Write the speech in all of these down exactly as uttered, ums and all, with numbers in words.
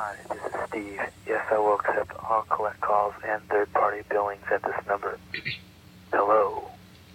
Hi, this is Steve. Yes, I will accept all collect calls and third-party billings at this number. Hello.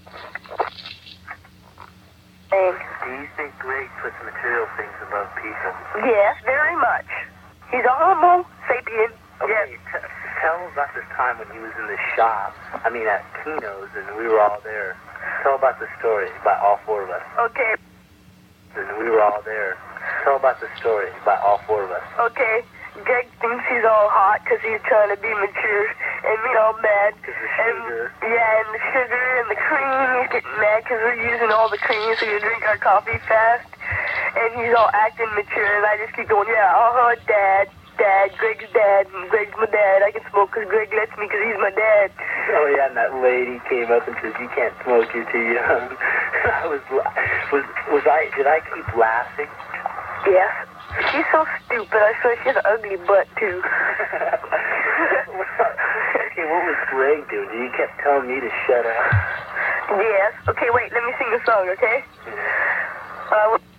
Hey. Do you think Greg puts material things above people? Yes, very much. He's a homo sapien. Okay, Yes. t- tell about this time when he was in the shop, I mean at Kino's, and we were all there. Tell about the story by all four of us. Okay, And we were all there. Tell about the story by all four of us. okay. Greg thinks he's all hot because he's trying to be mature and me all mad. Because the And, sugar. yeah, and the sugar and the cream. He's getting mad because we're using all the cream so we drink our coffee fast. And he's all acting mature, and I just keep going, yeah, uh-huh, Dad. Dad, Greg's dad, and Greg's my dad. I can smoke because Greg lets me because he's my dad. Oh yeah, and that lady came up and said, "You can't smoke, you're too young." I was, la- was, was I? Did I keep laughing? Yes. She's so stupid. I swear she has an ugly butt too. Okay, what was Greg doing? He kept telling me to shut up. Yes. Okay, wait. Let me sing a song. Okay. Yeah. Uh,